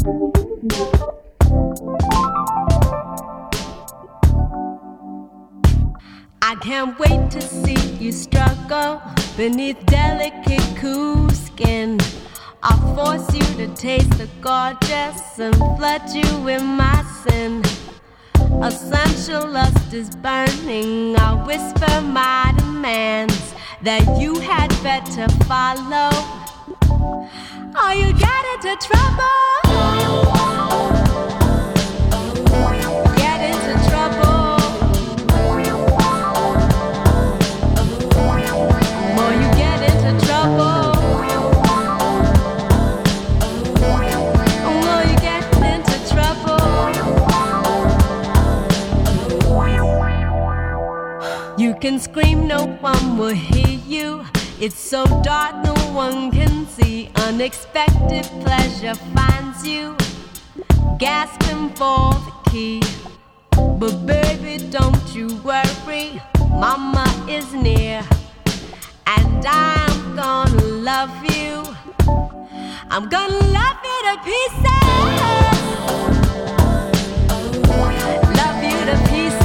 I can't wait to see you struggle beneath delicate cool skin. I'll force you to taste the gorgeous and flood you with my sin. Essential lust is burning. I whisper my demands that you had better follow, or you get into trouble. Get into trouble. More you get into trouble. More you get into trouble. You can scream, no one will hear you. It's so dark, no one can see. Unexpected pleasure finds you gasping for the key. But baby, don't you worry, mama is near, and I'm gonna love you. I'm gonna love you to pieces. Love you to pieces.